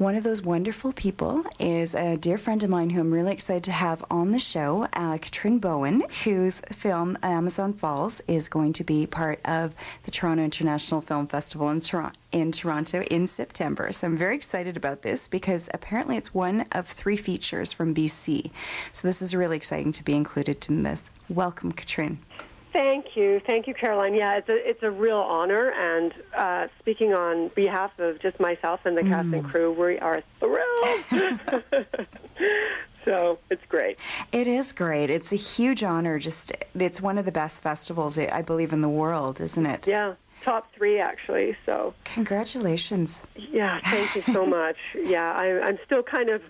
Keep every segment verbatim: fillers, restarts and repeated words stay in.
One of those wonderful people is a dear friend of mine who I'm really excited to have on the show, uh, Katrin Bowen, whose film Amazon Falls is going to be part of the Toronto International Film Festival in, Tor- in Toronto in September. So I'm very excited about this because apparently it's one of three features from B C. So this is really exciting to be included in this. Welcome, Katrin. Thank you. Thank you, Caroline. Yeah, it's a, it's a real honor. And uh, speaking on behalf of just myself and the mm. cast and crew, we are thrilled. So it's great. It is great. It's a huge honor. Just it's one of the best festivals, I believe, in the world, isn't it? Yeah, top three, actually. So congratulations. Yeah, thank you so much. Yeah, I, I'm still kind of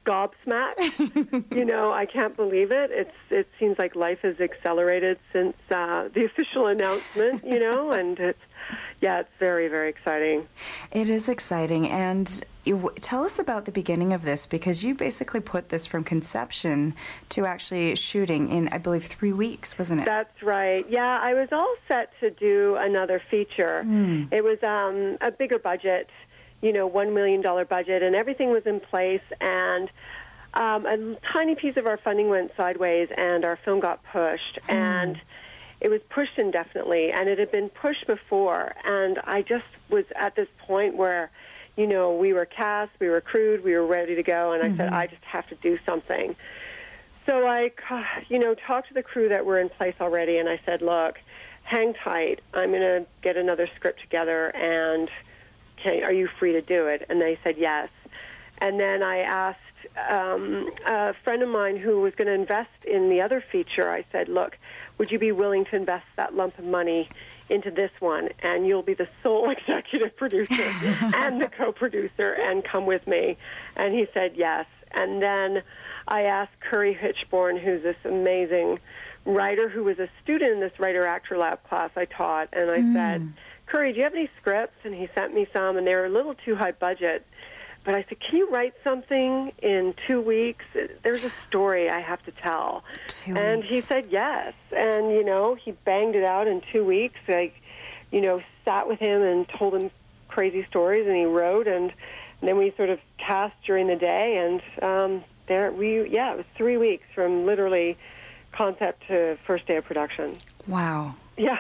gobsmacked. You know, I can't believe it. It's it seems like life has accelerated since uh, the official announcement, you know, and it's yeah, it's very, very exciting. It is exciting. And you, tell us about the beginning of this, because you basically put this from conception to actually shooting in, I believe, three weeks, wasn't it? That's right. Yeah, I was all set to do another feature. Mm. It was um, a bigger budget, you know, one million dollars budget, and everything was in place, and um, a tiny piece of our funding went sideways, and our film got pushed, mm. and it was pushed indefinitely, and it had been pushed before, and I just was at this point where, you know, we were cast, we were crewed, we were ready to go, and I mm-hmm. said, I just have to do something. So I, you know, talked to the crew that were in place already, and I said, look, hang tight, I'm going to get another script together, and Okay, are you free to do it? And they said yes. And then I asked um, a friend of mine who was going to invest in the other feature, I said, look, would you be willing to invest that lump of money into this one, and you'll be the sole executive producer and the co-producer, and come with me? And he said yes. And then I asked Curry Hitchborn, who's this amazing writer who was a student in this writer-actor lab class I taught, and I mm. said, Curry, do you have any scripts? And he sent me some, and they were a little too high budget. But I said, can you write something in two weeks? There's a story I have to tell. Two and weeks. He said yes. And, you know, he banged it out in two weeks. I, you know, sat with him and told him crazy stories, and he wrote. And, and then we sort of cast during the day. And um, there we, yeah, it was three weeks from literally concept to first day of production. Wow. Yeah.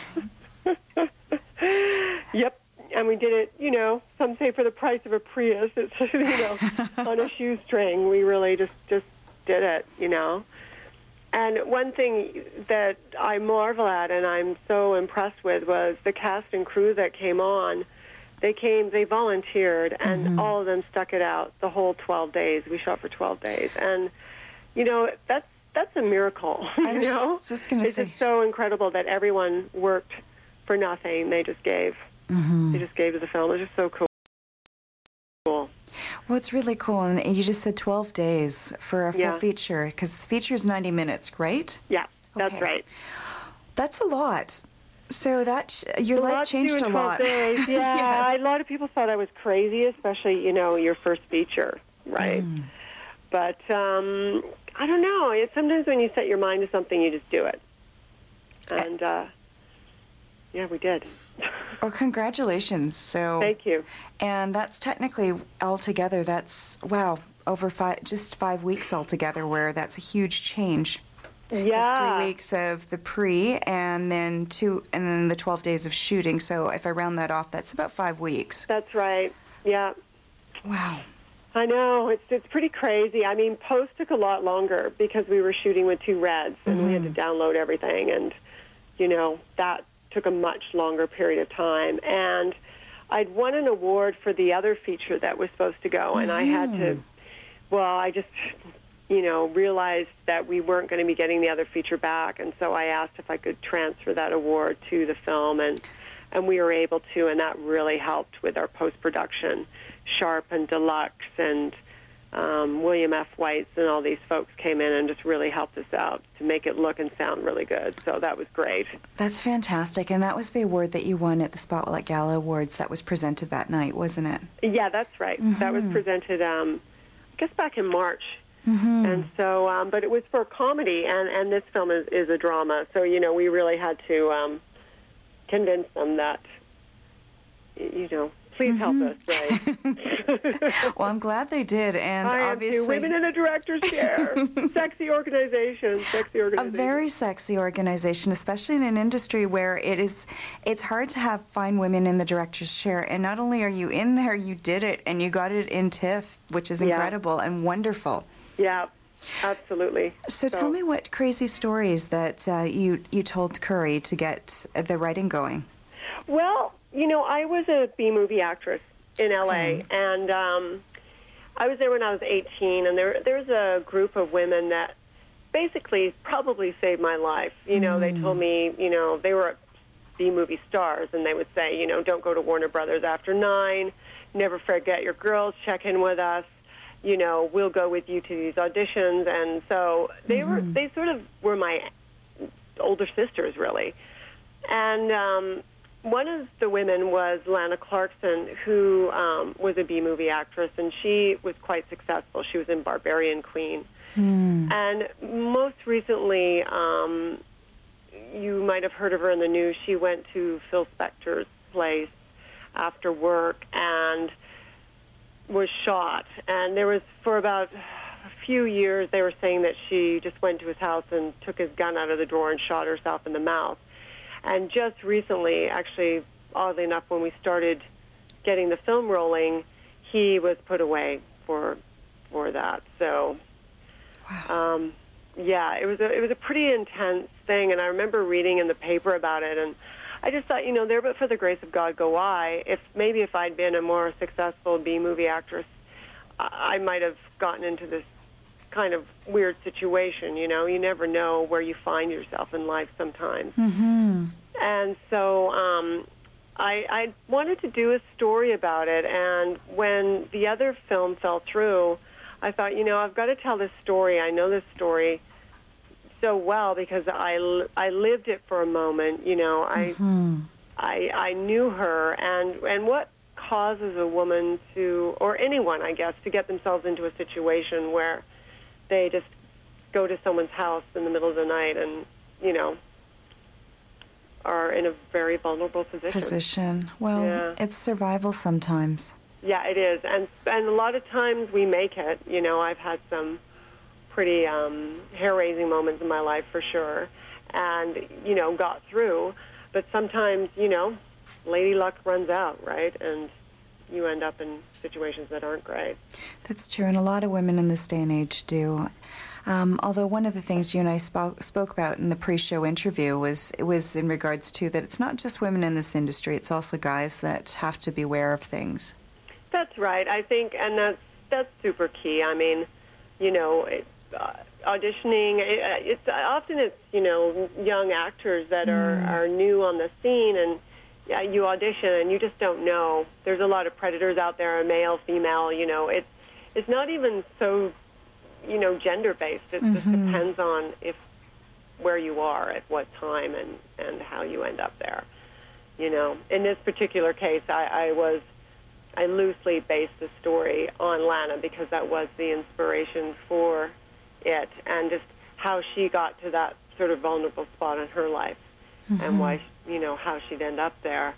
Yep, and we did it, you know, some say for the price of a Prius. It's, you know, on a shoestring. We really just, just did it, you know. And one thing that I marvel at and I'm so impressed with was the cast and crew that came on. They came, they volunteered, and mm-hmm. all of them stuck it out the whole twelve days. We shot for twelve days. And, you know, that's, that's a miracle, you I was know. just going to say. say. It's just so incredible that everyone worked for nothing. They just gave. Mm-hmm. They just gave to the film. It was just so cool. Cool. Well, it's really cool. And you just said twelve days for a full Yeah. feature, because the feature is ninety minutes, right? Yeah, that's Okay. right. That's a lot. So that sh- your A life lot to changed do in a twelve lot. days. Yeah, Yes. a lot of people thought I was crazy, especially, you know, your first feature, right? Mm. But um, I don't know. It's sometimes when you set your mind to something, you just do it. And, uh, yeah, we did. Well, congratulations. So Thank you. And that's technically altogether, that's, wow, over five, just five weeks altogether, where that's a huge change. Yeah. Three weeks of the pre, and then two, and then the twelve days of shooting. So if I round that off, that's about five weeks. That's right. Yeah. Wow. I know. It's it's pretty crazy. I mean, post took a lot longer because we were shooting with two reds, and mm-hmm. we had to download everything, and, you know, that took a much longer period of time. And I'd won an award for the other feature that was supposed to go, and mm-hmm. I had to, well, I just, you know, realized that we weren't going to be getting the other feature back, and so I asked if I could transfer that award to the film, and, and we were able to, and that really helped with our post-production. Sharp and Deluxe and um, William F. Whites and all these folks came in and just really helped us out to make it look and sound really good. So that was great. That's fantastic. And that was the award that you won at the Spotlight Gala Awards that was presented that night, wasn't it? Yeah, that's right. Mm-hmm. That was presented, um, I guess, back in March. Mm-hmm. And so, um, but it was for comedy, and, and this film is, is a drama. So, you know, we really had to um, convince them that, you know, Please Mm-hmm. help us, Ray. Well, I'm glad they did, and I am obviously too. Women in a director's chair. Sexy organization. Sexy a organization. very sexy organization, especially in an industry where it is it's hard to have fine women in the director's chair. And not only are you in there, you did it, and you got it in TIFF, which is Yeah. incredible and wonderful. Yeah, absolutely. So, tell me what crazy stories that uh, you you told Curry to get the writing going. Well, you know, I was a B-movie actress in L A, Okay. and um, I was there when I was eighteen, and there there's a group of women that basically probably saved my life. You know, they told me, you know, they were B-movie stars, and they would say, you know, don't go to Warner Brothers after nine, never forget your girls, check in with us, you know, we'll go with you to these auditions. And so they were, they sort of were my older sisters, really. And um, one of the women was Lana Clarkson, who um, was a B-movie actress, and she was quite successful. She was in Barbarian Queen. And most recently, um, you might have heard of her in the news. She went to Phil Spector's place after work and was shot. And there was, for about a few years, they were saying that she just went to his house and took his gun out of the drawer and shot herself in the mouth. And just recently, actually, oddly enough, when we started getting the film rolling, he was put away for for that. So, um, yeah, it was a, it was a pretty intense thing. And I remember reading in the paper about it, and I just thought, you know, there but for the grace of God go I. If maybe if I'd been a more successful B-movie actress, I, I might have gotten into this kind of weird situation. You know, you never know where you find yourself in life sometimes. Mm-hmm. And so um, I, I wanted to do a story about it, and when the other film fell through, I thought, you know, I've got to tell this story. I know this story so well because I, I lived it for a moment. You know, I, Mm-hmm. I I knew her, and and what causes a woman to, or anyone, I guess, to get themselves into a situation where they just go to someone's house in the middle of the night and, you know, are in a very vulnerable position. Position. Well, Yeah. it's survival sometimes. Yeah, it is, and and a lot of times we make it. You know, I've had some pretty um, hair-raising moments in my life for sure, and you know, got through. But sometimes, you know, lady luck runs out, right? And you end up in situations that aren't great. That's true, and a lot of women in this day and age do. Um, although one of the things you and I spoke, spoke about in the pre-show interview was it was in regards to that it's not just women in this industry; it's also guys that have to be aware of things. That's right. I think, and that's that's super key. I mean, you know, it, uh, auditioning. It, uh, it's often it's you know young actors that are are new on the scene, and yeah, you audition and you just don't know. There's a lot of predators out there, male, female. You know, it's it's not even so you know gender based. It just depends on if where you are at what time and and how you end up there. You know, in this particular case, I, I was. I loosely based the story on Lana because that was the inspiration for it, and just how she got to that sort of vulnerable spot in her life, and why, you know, how she'd end up there.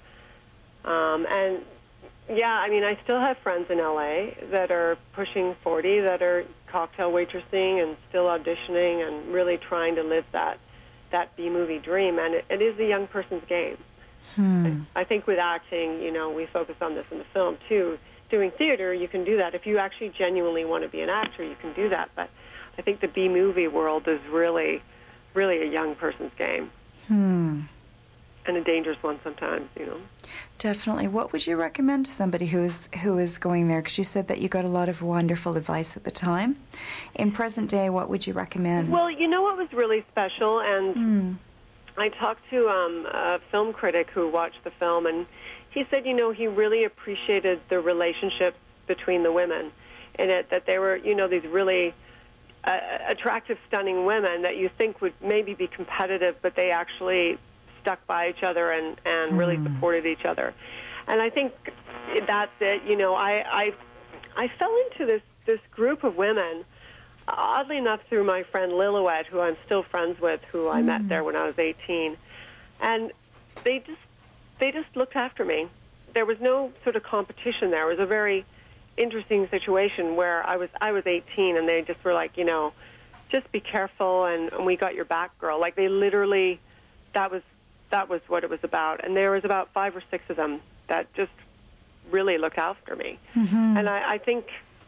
Um, and yeah, I mean, I still have friends in L A that are pushing forty that are cocktail waitressing and still auditioning and really trying to live that that B-movie dream, and it, it is a young person's game. Hmm. I think with acting, you know, we focus on this in the film, too. Doing theater, you can do that. If you actually genuinely want to be an actor, you can do that. But I think the B-movie world is really, really a young person's game. Hmm. And a dangerous one sometimes, you know. Definitely. What would you recommend to somebody who is who is going there? Because you said that you got a lot of wonderful advice at the time. In present day, what would you recommend? Well, you know what was really special, and Hmm. I talked to um, a film critic who watched the film, and he said, you know, he really appreciated the relationship between the women in it, that they were, you know, these really uh, attractive, stunning women that you think would maybe be competitive, but they actually stuck by each other and, and really Mm. supported each other. And I think that's it. You know, I, I, I fell into this, this group of women, oddly enough, through my friend Lillowet, who I'm still friends with, who I met there when I was eighteen, and they just they just looked after me. there was no sort of competition there. It was a very interesting situation where I was I was eighteen, and they just were like, you know, just be careful, and, and we got your back, girl. Like, they literally, that was that was what it was about. And there was about five or six of them that just really looked after me. Mm-hmm. And I, I think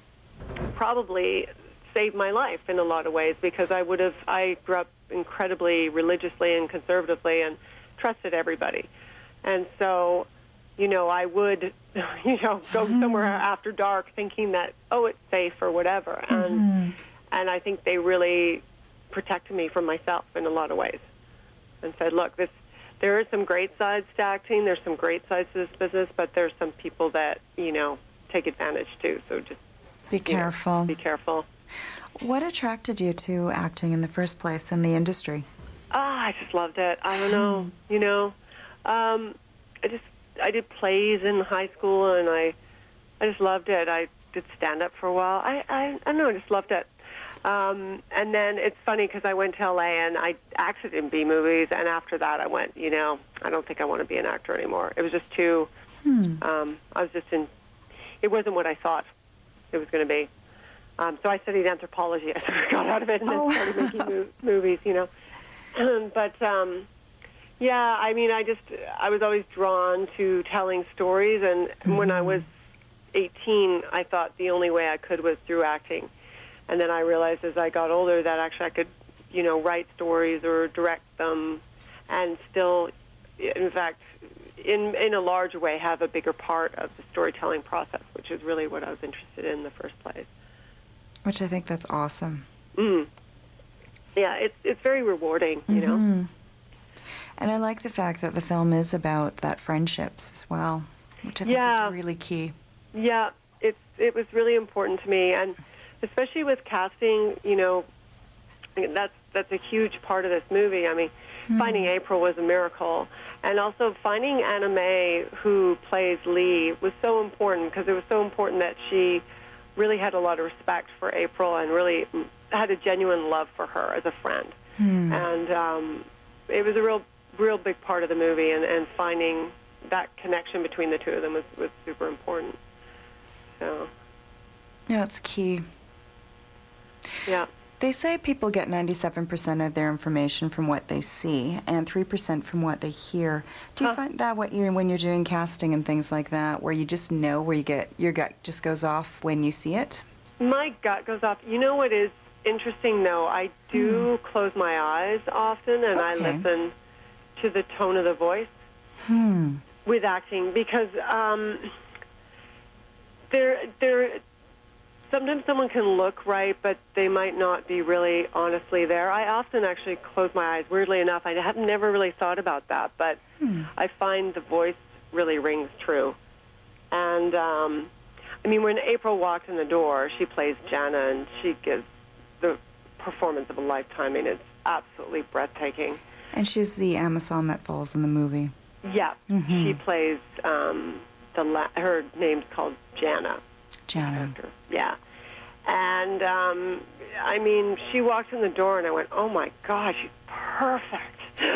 probably saved my life in a lot of ways, because I would have, I grew up incredibly religiously and conservatively and trusted everybody. And so, you know, I would, you know, go Mm-hmm. somewhere after dark thinking that, oh, it's safe or whatever. And Mm-hmm. and I think they really protected me from myself in a lot of ways, and said, look, this, there are some great sides to acting, there's some great sides to this business, but there's some people that, you know, take advantage too, so just Be you know, careful. be careful. What attracted you to acting in the first place in the industry? Ah, I just loved it. I don't know, you know. Um, I just, I did plays in high school, and I, I just loved it. I did stand-up for a while. I, I, I don't know, I just loved it. Um, and then it's funny because I went to L A and I acted in B movies, and after that I went, you know, I don't think I want to be an actor anymore. It was just too, Hmm. um, I was just in, it wasn't what I thought it was going to be. Um, so I studied anthropology. I sort of got out of it and then Oh. started making mo- movies, you know. But, um, yeah, I mean, I just, I was always drawn to telling stories, and Mm-hmm. when I was eighteen, I thought the only way I could was through acting. And then I realized as I got older that actually I could, you know, write stories or direct them and still, in fact, in in a large way, have a bigger part of the storytelling process, which is really what I was interested in in the first place. Which I think that's awesome. Mm. Yeah, it's it's very rewarding, you know. Mhm. And I like the fact that the film is about that friendships as well, which I think Yeah. is really key. Yeah, it's it was really important to me, and especially with casting, you know, that's that's a huge part of this movie. I mean, finding April was a miracle, and also finding Anna Mae, who plays Lee, was so important, because it was so important that she really had a lot of respect for April and really had a genuine love for her as a friend. Hmm. And um, it was a real, real big part of the movie, and, and finding that connection between the two of them was, was super important. So, Yeah, it's key. yeah. They say people get ninety-seven percent of their information from what they see and three percent from what they hear. Do you Huh. find that what you when you're doing casting and things like that, where you just know, where you get your gut just goes off when you see it? My gut goes off. You know what is interesting, though? I do close my eyes often, and I Okay. listen to the tone of the voice Hmm. with acting, because um, there, there. Sometimes someone can look right, but they might not be really honestly there. I often actually close my eyes. Weirdly enough, I have never really thought about that, but Hmm. I find the voice really rings true. And um, I mean, when April walks in the door, she plays Jana, and she gives the performance of a lifetime. I mean, it's absolutely breathtaking. And she's the Amazon that falls in the movie. Yeah, Mhm. she plays um, the. La- her name's called Jana. Jana. Character. Yeah. And, um, I mean, she walked in the door, and I went, oh, my God, she's perfect.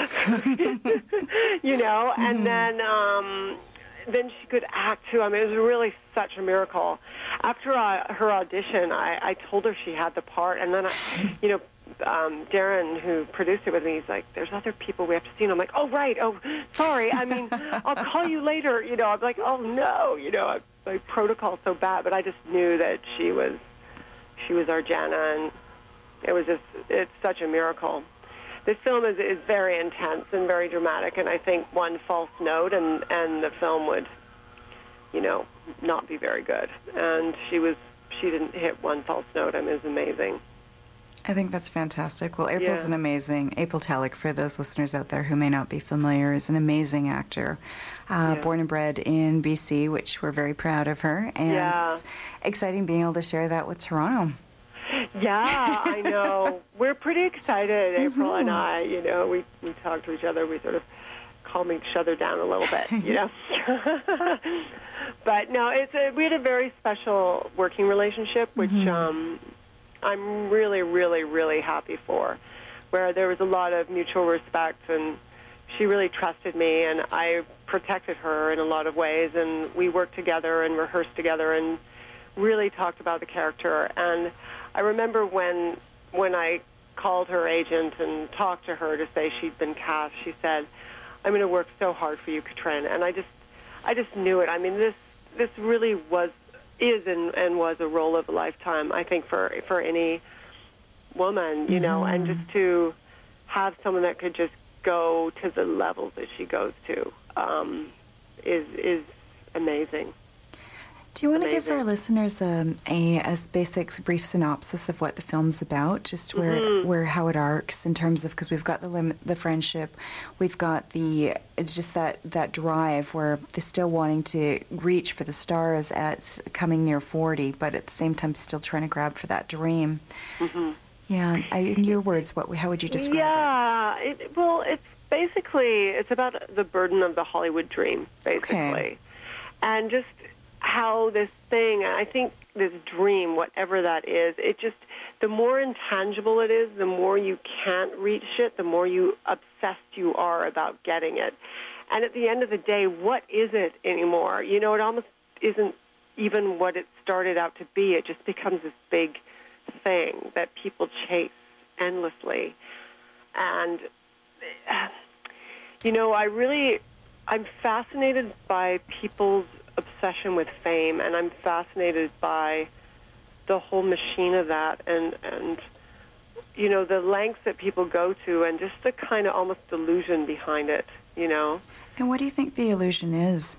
you know? And then um, then she could act, too. I mean, it was really such a miracle. After I, her audition, I, I told her she had the part, and then, I, you know, um, Darren, who produced it with me, he's like, there's other people we have to see. And I'm like, oh, right. Oh, sorry. I mean, I'll call you later. You know, I'm like, oh, no. You know, I, my protocol's so bad, but I just knew that she was she was our Jana, and it was just, it's such a miracle. This film is, is very intense and very dramatic, and I think one false note and, and the film would, you know, not be very good. And she was, she didn't hit one false note. I mean, it was amazing. I think that's fantastic. Well, April's Yeah. an amazing, April Tellick, for those listeners out there who may not be familiar, is an amazing actor. Uh, Yeah. Born and bred in B C, which we're very proud of her. And Yeah. it's exciting being able to share that with Toronto. Yeah, I know. We're pretty excited, April and I. You know, we, we talk to each other. We sort of calm each other down a little bit, you know. But no, it's a, we had a very special working relationship, which um, I'm really, really, really happy for, where there was a lot of mutual respect, and she really trusted me, and I protected her in a lot of ways, and we worked together and rehearsed together and really talked about the character. And I remember when when I called her agent and talked to her to say she'd been cast, she said, "I'm going to work so hard for you, Katrin." And I just I just knew it. I mean, this this really was is and, and was a role of a lifetime, I think, for for any woman, you know, and just to have someone that could just go to the levels that she goes to um, is is amazing. Do you want to Amazing. give our listeners um, a, a basic, brief synopsis of what the film's about, just where, Mm-hmm. where how it arcs in terms of, because we've got the lim- the friendship, we've got the it's just that that drive where they're still wanting to reach for the stars at coming near forty, but at the same time still trying to grab for that dream. Mm-hmm. Yeah, I, in your words, what how would you describe it? Yeah, it, well, it's basically it's about the burden of the Hollywood dream, basically, Okay. and just how this thing, I think this dream, whatever that is, it just, the more intangible it is, the more you can't reach it, the more you obsessed you are about getting it. And at the end of the day, what is it anymore? You know, it almost isn't even what it started out to be. It just becomes this big thing that people chase endlessly. And, you know, I really, I'm fascinated by people's obsession with fame, and I'm fascinated by the whole machine of that, and and you know, the lengths that people go to, and just the kind of almost delusion behind it, you know. And what do you think the illusion is?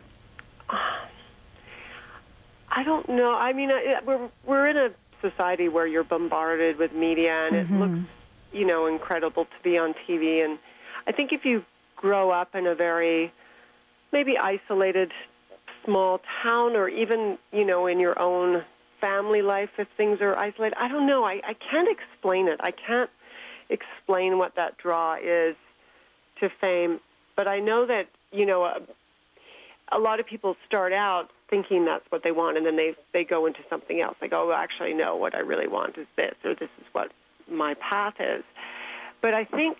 I don't know. I mean, I- we're we're in a society where you're bombarded with media, and it looks, you know, incredible to be on T V. And I think if you grow up in a very maybe isolated small town, or even, you know, in your own family life, if things are isolated, I don't know. I, I can't explain it. I can't explain what that draw is to fame. But I know that, you know, a, a lot of people start out thinking that's what they want, and then they they go into something else. They go, well, actually, no, what I really want is this, or this is what my path is. But I think,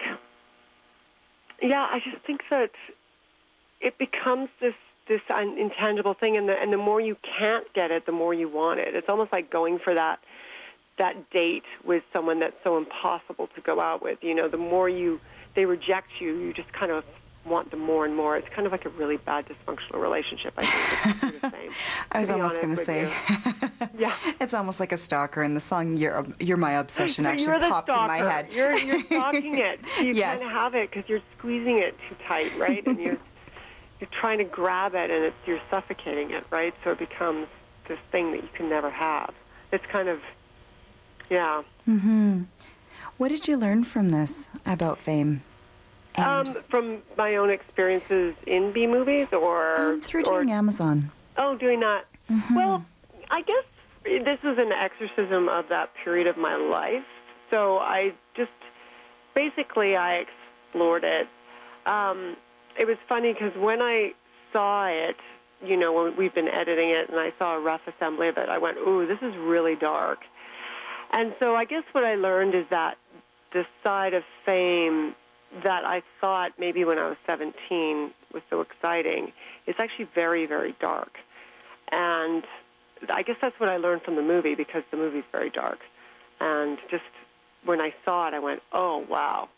yeah, I just think that it becomes this this un- intangible thing, and the and the more you can't get it, the more you want it. It's almost like going for that that date with someone that's so impossible to go out with. You know, the more you they reject you, you just kind of want them more and more. It's kind of like a really bad dysfunctional relationship, I think. It's the same, I was to be almost going to honest say, with you. Yeah. it's almost like a stalker, and the song "You're You're My Obsession" So actually you're the popped stalker. in my head. You're you're stalking it. You Yes. can't have it because you're squeezing it too tight, right? And you're you're trying to grab it, and it's you're suffocating it, right? So it becomes this thing that you can never have. It's kind of, yeah. Mm-hmm. What did you learn from this about fame? And Um, just- from my own experiences in B movies, or um, through or doing Amazon. oh, doing that. Well, I guess this was an exorcism of that period of my life. So I just basically I explored it. Um, it was funny because when I saw it, you know, when we've been editing it, and I saw a rough assembly of it, I went, "Ooh, this is really dark." And so I guess what I learned is that the side of fame that I thought maybe when I was seventeen was so exciting, it's actually very, very dark. And I guess that's what I learned from the movie, because the movie's very dark. And just when I saw it, I went, "Oh, wow."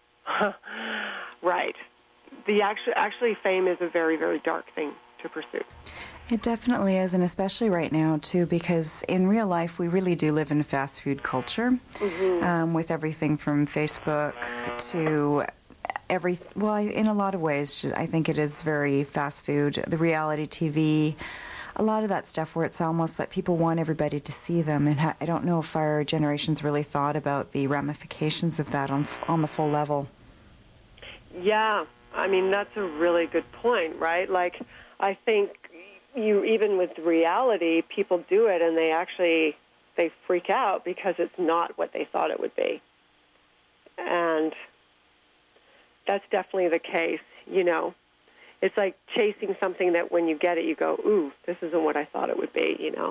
Right. The actually, actually fame is a very, very dark thing to pursue. It definitely is, and especially right now, too, because in real life, we really do live in a fast food culture, um, with everything from Facebook to every, well, I- in a lot of ways, ju- I think it is very fast food. The reality T V, a lot of that stuff where it's almost that people want everybody to see them, and ha- I don't know if our generation's really thought about the ramifications of that on f- on the full level. Yeah, I mean, that's a really good point, right? Like, I think you, even with reality, people do it and they actually, they freak out because it's not what they thought it would be. And that's definitely the case, you know. It's like chasing something that when you get it, you go, "Ooh, this isn't what I thought it would be," you know?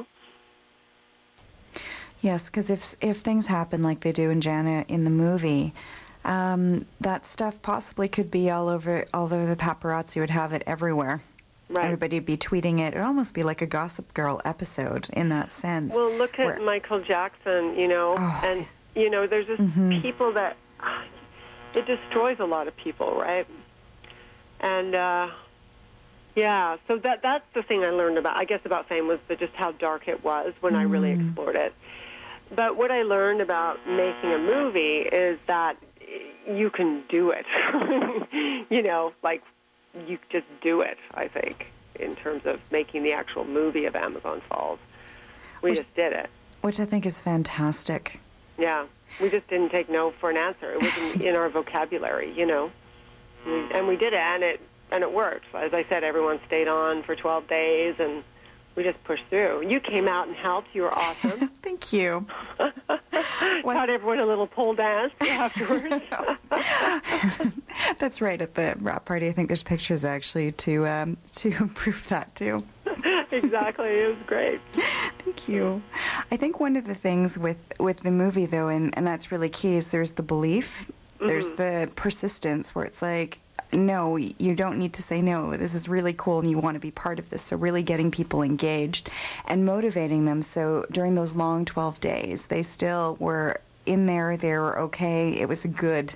Yes, because if if things happen like they do in Jana in the movie, um, that stuff possibly could be all over, all over the paparazzi would have it everywhere. Right. Everybody would be tweeting it. It would almost be like a Gossip Girl episode in that sense. Well, look at where- Michael Jackson, you know, Oh. and, you know, there's just Mhm. people that, it destroys a lot of people, right? And, uh, yeah, so that that's the thing I learned about, I guess, about fame was the, just how dark it was when I really explored it. But what I learned about making a movie is that you can do it. You know, like, you just do it, I think, in terms of making the actual movie of Amazon Falls. We Which- just did it. which I think is fantastic. Yeah. We just didn't take no for an answer. It wasn't in our vocabulary, you know. We- And we did it, and it and it worked. As I said, everyone stayed on for twelve days, and we just pushed through. You came out and helped. You were awesome. Thank you. Taught everyone a little pole dance afterwards. That's right. At the wrap party, I think there's pictures actually to um, to prove that too. Exactly. It was great. Thank you. I think one of the things with, with the movie, though, and, and that's really key, is there's the belief, there's the persistence, where it's like, no, you don't need to say no. This is really cool, and you want to be part of this. So really getting people engaged and motivating them. So during those long twelve days, they still were in there. They were okay. It was good.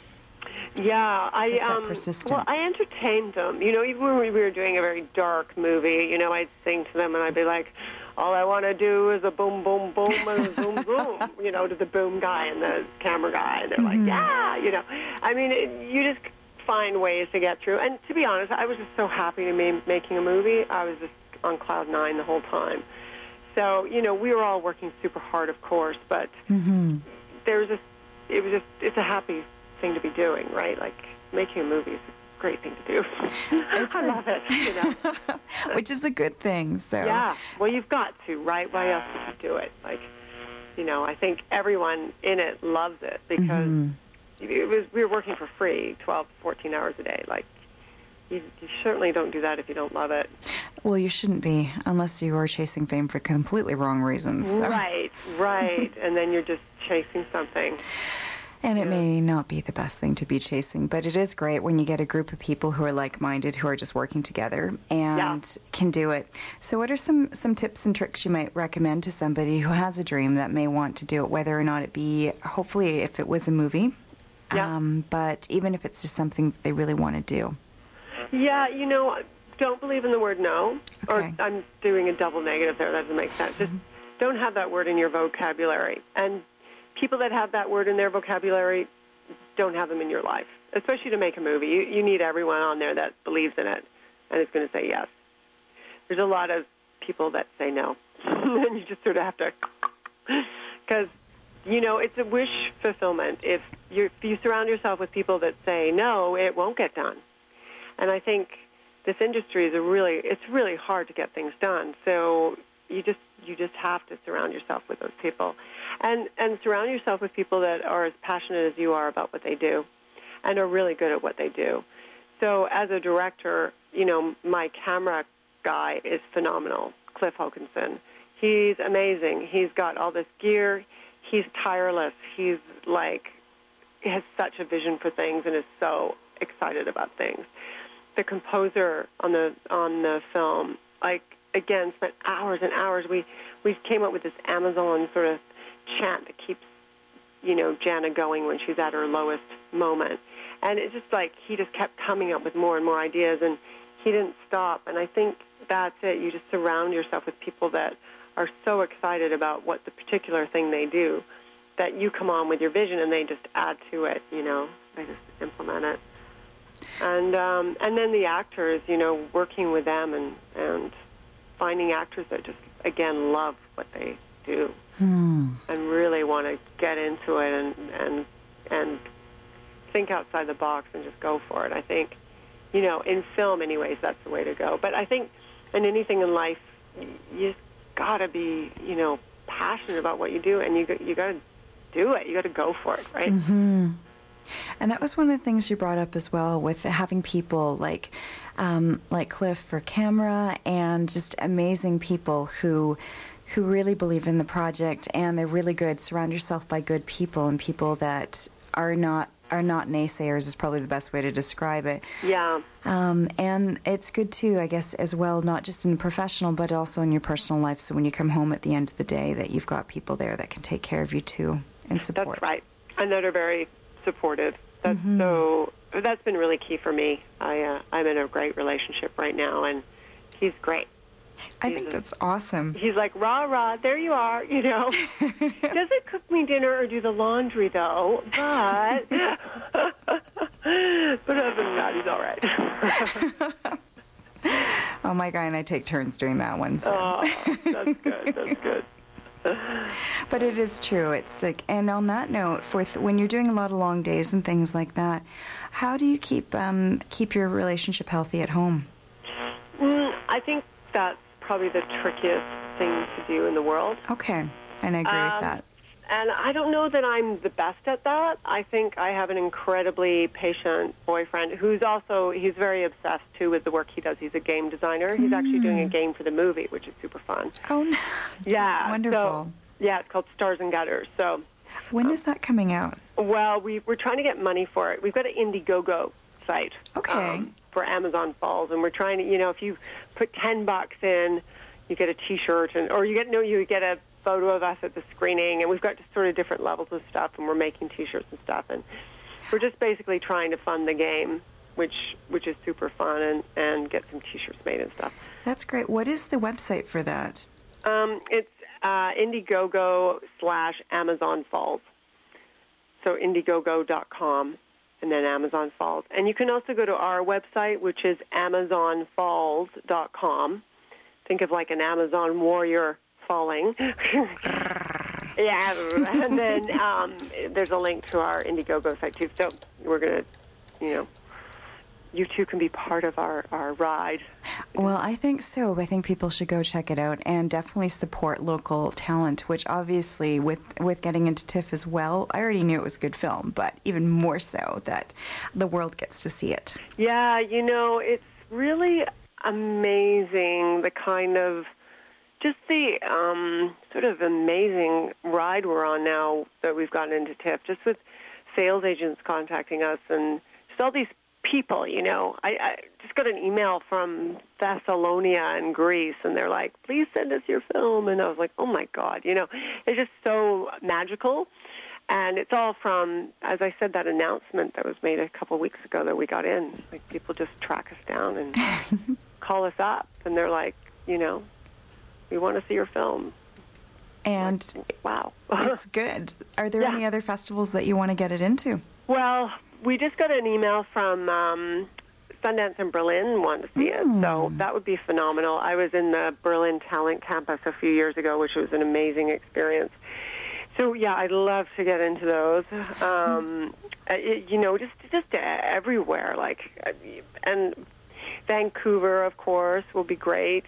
Yeah, I it's that um persistence. well, I entertained them. You know, even when we were doing a very dark movie, you know, I'd sing to them and I'd be like, all I want to do is a boom, boom, boom, and a boom, boom, you know, to the boom guy and the camera guy, and they're like, yeah, you know. I mean, it, you just find ways to get through. And to be honest, I was just so happy to be making a movie. I was just on cloud nine the whole time. So, you know, we were all working super hard, of course, but Mm-hmm. there was just, it was just, it's a happy thing to be doing, right? Like, making a movie is a great thing to do. I love it, you know. Which is a good thing. So Yeah, well, you've got to, right? Why else would you do it? Like, you know, I think everyone in it loves it because it was, we were working for free, twelve, fourteen hours a day. Like, you, you certainly don't do that if you don't love it. Well, you shouldn't be unless you are chasing fame for completely wrong reasons. So. Right, right. And then you're just chasing something. And it may not be the best thing to be chasing, but it is great when you get a group of people who are like-minded, who are just working together and Yeah. can do it. So what are some, some tips and tricks you might recommend to somebody who has a dream that may want to do it, whether or not it be, hopefully, if it was a movie, Yeah. um, but even if it's just something that they really want to do? Yeah, you know, don't believe in the word no. Okay. Or I'm doing a double negative there. That doesn't make sense. Just don't have that word in your vocabulary. And people that have that word in their vocabulary don't have them in your life, especially to make a movie. You, you need everyone on there that believes in it and is going to say yes. There's a lot of people that say no. And you just sort of have to, because, you know, it's a wish fulfillment. If, you if you surround yourself with people that say no, it won't get done. And I think this industry is a really, it's really hard to get things done. So you just, you just have to surround yourself with those people. And, and surround yourself with people that are as passionate as you are about what they do and are really good at what they do. So as a director, you know, my camera guy is phenomenal, Cliff Hokinson. He's amazing. He's got all this gear. He's tireless. He's like, he has such a vision for things and is so excited about things. The composer on the on the film, like, again, spent hours and hours. We we came up with this Amazon sort of chant that keeps, you know, Jana going when she's at her lowest moment. And it's just like he just kept coming up with more and more ideas, and he didn't stop. And I think that's it. You just surround yourself with people that are so excited about what the particular thing they do that you come on with your vision and they just add to it, you know. They just implement it. And um, and then the actors, you know, working with them and, and finding actors that just, again, love what they do and really want to get into it and, and, and think outside the box and just go for it. I think, you know, in film anyways, that's the way to go. But I think in anything in life, you just got to be, you know, passionate about what you do, and you, you got to do it. You got to go for it, right? Mm-hmm. And that was one of the things you brought up as well, with having people like um, like Cliff for camera, and just amazing people who who really believe in the project, and they're really good. Surround yourself by good people and people that are not are not naysayers is probably the best way to describe it. Yeah. Um, and it's good too, I guess, as well, not just in the professional, but also in your personal life. So when you come home at the end of the day, that you've got people there that can take care of you too and support. That's right. And that are very supportive. That's Mm-hmm. so. That's been really key for me. I uh, I'm in a great relationship right now, and he's great. I He's think a- that's awesome. He's like, rah, rah, there you are, you know. Doesn't cook me dinner or do the laundry, though, but... but other than that, he's all right. Oh, my guy and I take turns doing that one. So. Oh, that's good, that's good. But it is true. It's like, and on that note, for th- when you're doing a lot of long days and things like that, how do you keep um, keep your relationship healthy at home? Mm, I think that's probably the trickiest thing to do in the world. Okay, and I agree Um, with that. And I don't know that I'm the best at that. I think I have an incredibly patient boyfriend who's also, he's very obsessed, too, with the work he does. He's a game designer. He's actually doing a game for the movie, which is super fun. Oh, no. Yeah. That's wonderful. So, yeah, it's called Stars and Gutters. So, When is that coming out? well, we, we're trying to get money for it. We've got an Indiegogo site. Okay. For Amazon Falls, and we're trying to, you know, if you put ten bucks in, you get a T-shirt, and or you get no, you get a photo of us at the screening, and we've got just sort of different levels of stuff, and we're making T-shirts and stuff, and we're just basically trying to fund the game, which which is super fun, and and get some T-shirts made and stuff. That's great. What is the website for that? Um, it's uh, Indiegogo slash Amazon Falls, so Indiegogo dot com. And then Amazon Falls. And you can also go to our website, which is Amazon Falls dot com. Think of like an Amazon warrior falling. Yeah, and then um, there's a link to our Indiegogo site, too. So we're going to, you know, you two can be part of our, our ride. Well, I think so. I think people should go check it out and definitely support local talent, which obviously with with getting into TIFF as well, I already knew it was a good film, but even more so that the world gets to see it. Yeah, you know, it's really amazing the kind of, just the um, sort of amazing ride we're on now that we've gotten into TIFF, just with sales agents contacting us and just all these people, you know. I, I just got an email from Thessalonia in Greece, and they're like, please send us your film. And I was like, oh, my God, you know. It's just so magical. And it's all from, as I said, that announcement that was made a couple weeks ago that we got in. Like, people just track us down and call us up, and they're like, you know, we want to see your film. And Wow. it's good. Are there Yeah. any other festivals that you want to get it into? Well, we just got an email from um, Sundance in Berlin wanting to see it, so that would be phenomenal. I was in the Berlin Talent Campus a few years ago, which was an amazing experience. So, yeah, I'd love to get into those. Um, it, you know, just just everywhere, like, and Vancouver, of course, will be great.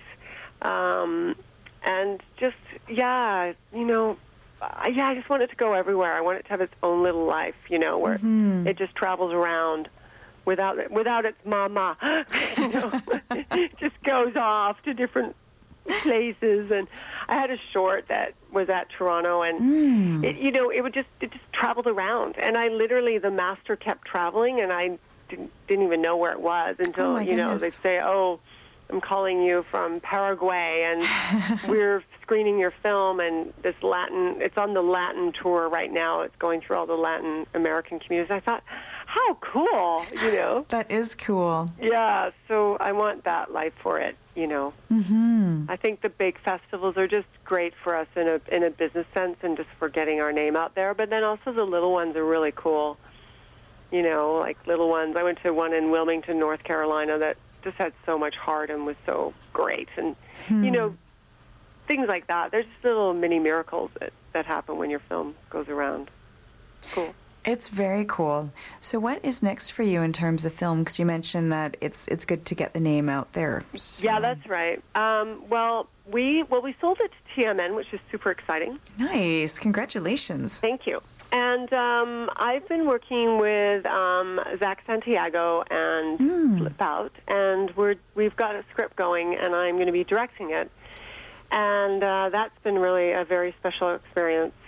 Um, and just, yeah, you know, uh, yeah, I just want it to go everywhere. I want it to have its own little life, you know, where it just travels around without it, without its mama. You know, it just goes off to different places. And I had a short that was at Toronto, and it, you know, it would just it just traveled around. And I literally, the master kept traveling, and I didn't, didn't even know where it was until Oh, my you know goodness. they'd say, "Oh, I'm calling you from Paraguay, and we're screening your film." And this Latin, it's on the Latin tour right now. It's going through all the Latin American communities. I thought, how cool, you know? That is cool. Yeah, so I want that life for it, you know. Mm-hmm. I think the big festivals are just great for us in a in a business sense and just for getting our name out there. But then also the little ones are really cool, you know, like little ones. I went to one in Wilmington, North Carolina that just had so much heart and was so great. And, you know, things like that. There's just little mini miracles that, that happen when your film goes around. Cool. It's very cool. So what is next for you in terms of film? Because you mentioned that it's it's good to get the name out there. So- Yeah, that's right. Um, well, we well we sold it to T M N, which is super exciting. Nice. Congratulations. Thank you. And um, I've been working with um, Zach Santiago and Flip Out, and we're we've got a script going, and I'm going to be directing it. And uh, that's been really a very special experience.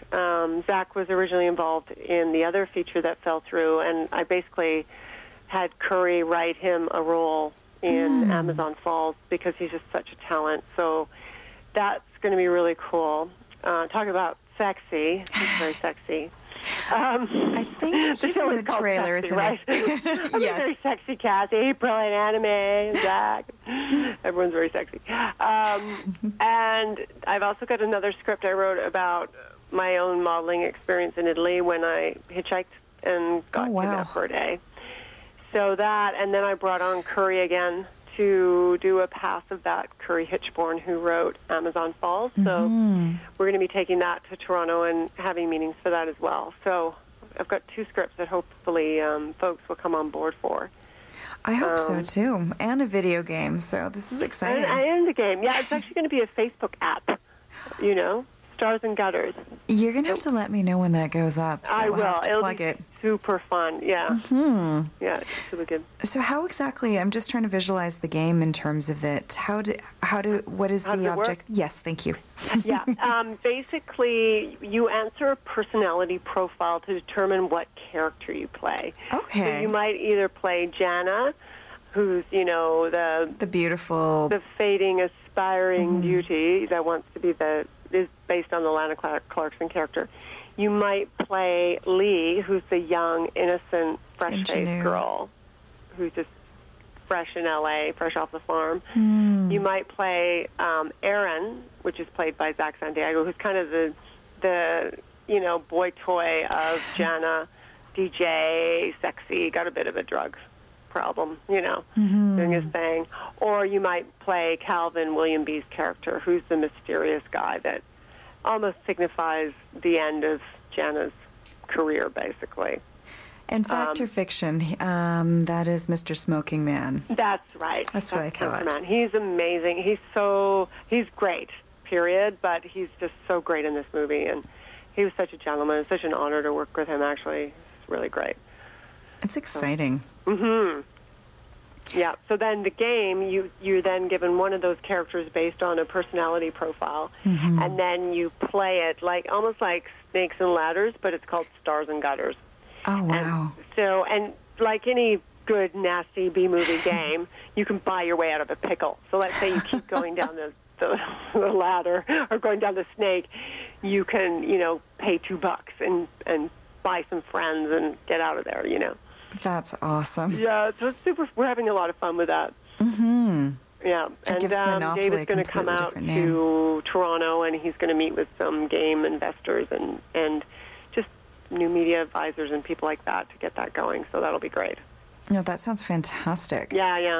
Um, Zach was originally involved in the other feature that fell through, and I basically had Curry write him a role in Mm. Amazon Falls because he's just such a talent. So that's going to be really cool. Uh, talk about sexy. He's very sexy. Um, I think the he's show in is the called trailer, Sexy, isn't right? it? I'm Yes. very sexy, Kathy. Brilliant anime, Zach. Everyone's very sexy. Um, and I've also got another script I wrote about my own modeling experience in Italy when I hitchhiked and got Oh, wow. kidnapped for a day. So that, and then I brought on Curry again to do a pass of that, Curry Hitchborn, who wrote Amazon Falls. So Mm-hmm. we're going to be taking that to Toronto and having meetings for that as well. So I've got two scripts that hopefully um, folks will come on board for. I hope so Um, too. And a video game, so this is exciting. And, and the game. Yeah, it's actually going to be a Facebook app, you know, Stars and Gutters. You're going to have to let me know when that goes up. So I we'll will. have to It'll plug be it. super fun. Yeah. Hmm. Yeah, it's really good. So how exactly? I'm just trying to visualize the game in terms of it. How do? How do? What is How does the it work? object? Yes, thank you. Yeah. Um, basically, you answer a personality profile to determine what character you play. Okay. So you might either play Jana, who's, you know, the The beautiful. the fading, aspiring Mm-hmm. beauty that wants to be the, is based on the Lana Clark- Clarkson character. You might play Lee, who's the young, innocent, fresh-faced Ingenue. girl who's just fresh in L A, fresh off the farm. Hmm. You might play um, Aaron, which is played by Zach Santiago, who's kind of the, the you know, boy toy of Jana, D J, sexy, got a bit of a drug problem, you know, Mm-hmm. doing his thing. Or you might play Calvin, William B's character, who's the mysterious guy that almost signifies the end of Jana's career, basically. And fact um, or fiction? Um, that is Mister Smoking Man. That's right. That's what I thought. Counterman. He's amazing. He's so, he's great, period, but he's just so great in this movie. And he was such a gentleman. It's such an honor to work with him, actually. It's really great. It's exciting. Mm-hmm. Yeah. So then the game, you you're then given one of those characters based on a personality profile, Mm-hmm. and then you play it like almost like Snakes and Ladders, but it's called Stars and Gutters. Oh wow. And so, and like any good nasty B movie game, you can buy your way out of a pickle. So let's say you keep going down the, the, the ladder or going down the snake, you can you know pay two bucks and and buy some friends and get out of there. You know. That's awesome. Yeah, so it's super. We're having a lot of fun with that. Mm-hmm. Yeah, It and gives um, Monopoly David's a going to come completely out different name. to Toronto, and he's going to meet with some game investors and and just new media advisors and people like that to get that going. So that'll be great. No, that sounds fantastic. Yeah, yeah.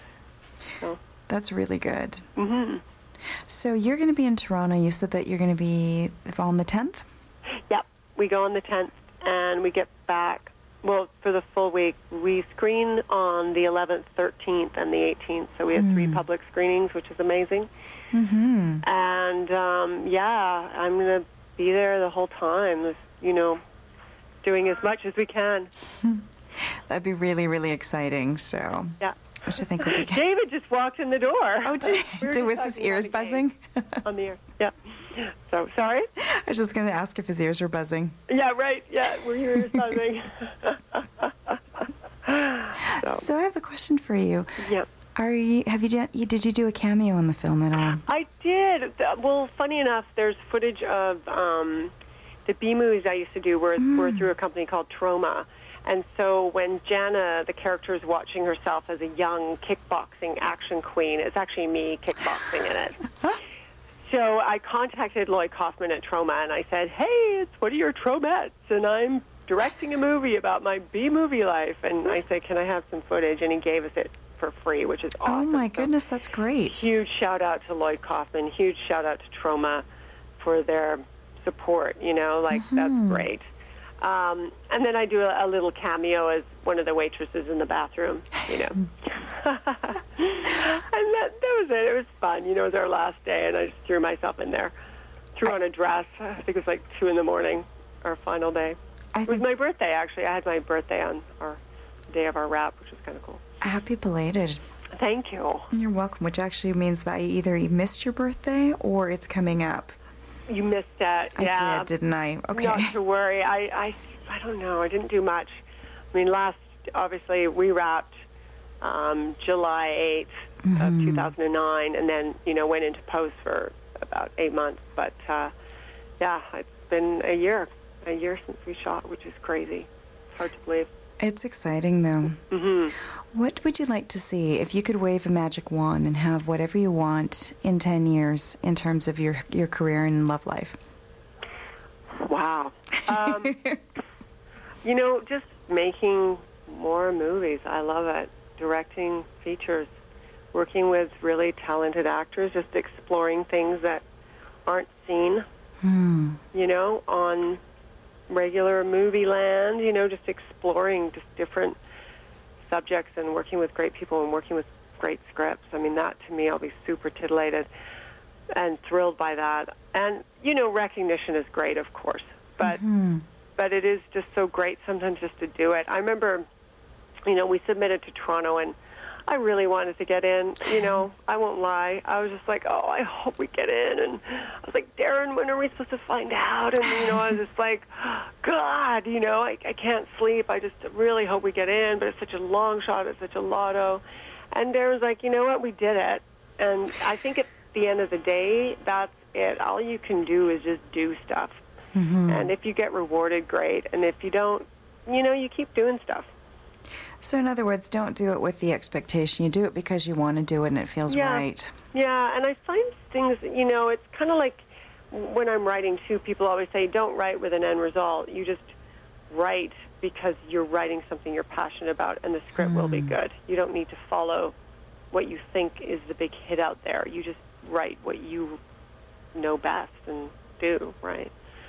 So, That's really good. hmm So you're going to be in Toronto. You said that you're going to be on the tenth? Yep, we go on the tenth, and we get back. Well, for the full week, we screen on the eleventh, thirteenth, and the eighteenth. So we have three public screenings, which is amazing. Mm-hmm. And um, yeah, I'm going to be there the whole time, just, you know, doing as much as we can. That'd be really, really exciting. So, Yeah. which I think would be. David just walked in the door. Oh, did, We were did just was his talking ears about the game buzzing? on the air. Yeah. So, sorry? I was just going to ask if his ears were buzzing. Yeah, right. Yeah, were your ears buzzing? so, So I have a question for you. yeah. Are you have you done, you did you do a cameo in the film at all? I did. Th- Well, funny enough, there's footage of um, the B movies I used to do were, were through a company called Troma. And so when Jana, the character, is watching herself as a young kickboxing action queen, it's actually me kickboxing in it. So I contacted Lloyd Kaufman at Troma, and I said, hey, it's one of your Tromettes, and I'm directing a movie about my B-movie life. And I said, can I have some footage? And he gave us it for free, which is awesome. Oh my So goodness, that's great. huge shout-out to Lloyd Kaufman, huge shout-out to Troma for their support, you know, like, that's great. Um, and then I do a, a little cameo as one of the waitresses in the bathroom, you know. and that, that was it. It was fun. You know, it was our last day, and I just threw myself in there. Threw on a dress. I think it was like two in the morning, our final day. I It was think my birthday, actually. I had my birthday on our day of our wrap, which was kind of cool. happy belated. Thank you. You're welcome, which actually means that you either missed your birthday or it's coming up. You missed it. I Yeah. did, didn't I? Okay. Not to worry. I, I, I don't know. I didn't do much. I mean, last, obviously, we wrapped um, July eighth of two thousand nine, and then, you know, went into post for about eight months. But, uh, yeah, it's been a year, a year since we shot, which is crazy. It's hard to believe. It's exciting, though. Mm-hmm. What would you like to see if you could wave a magic wand and have whatever you want in ten years in terms of your, your career and love life? Wow. Um, you know, just making more movies. I love it. Directing features, working with really talented actors, just exploring things that aren't seen, Hmm. you know, on regular movie land, you know, just exploring just different subjects and working with great people and working with great scripts. I mean, that to me, I'll be super titillated and thrilled by that. And, you know, recognition is great, of course, but Hmm. but it is just so great sometimes just to do it. I remember, you know, we submitted to Toronto, and I really wanted to get in. You know, I won't lie. I was just like, oh, I hope we get in. And I was like, Darren, when are we supposed to find out? And, you know, I was just like, God, you know, I, I can't sleep. I just really hope we get in. But it's such a long shot. It's such a lotto. And Darren's like, you know what? We did it. And I think at the end of the day, that's it. All you can do is just do stuff. Mm-hmm. And if you get rewarded, great. And if you don't, you know, you keep doing stuff. So, in other words, don't do it with the expectation. You do it because you want to do it and it feels Yeah. right. Yeah, and I find things, you know, it's kind of like when I'm writing too, people always say, don't write with an end result. You just write because you're writing something you're passionate about, and the script will be good. You don't need to follow what you think is the big hit out there. You just write what you know best and do, right?